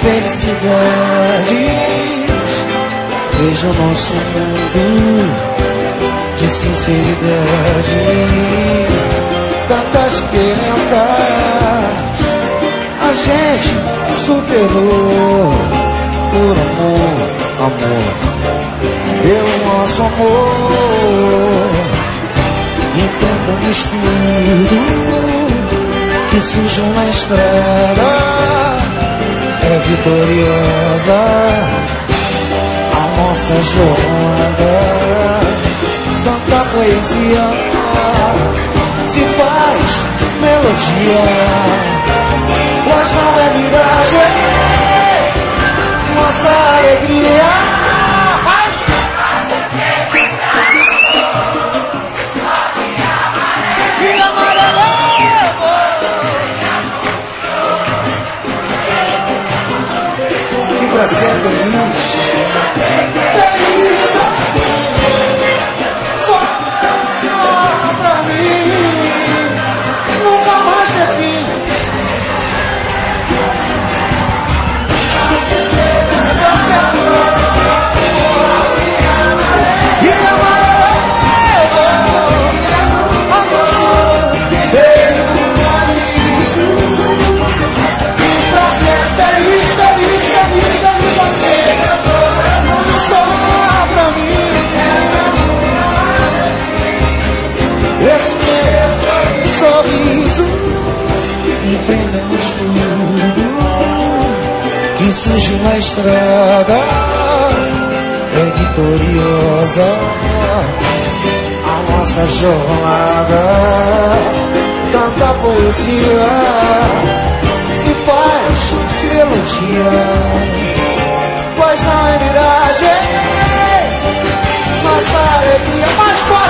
felicidades. Veja o nosso mundo de sinceridade. Tantas crenças a gente superou por amor, amor, pelo nosso amor. Enfrentamos tudo que surge na estrada, é vitoriosa a nossa jornada. Tanta poesia se faz melodia, mas não é miragem nossa alegria. Pra ser feliz, feliz, só pra mim, nunca mais ter fim. E pra ser feliz, feliz, feliz, feliz assim, só pra mim. Esse meu sorriso, enfrentamos tudo que surge na estrada, é vitoriosa a nossa jornada. Tanta poesia se faz melodia, pois não é miragem nossa alegria mais forte.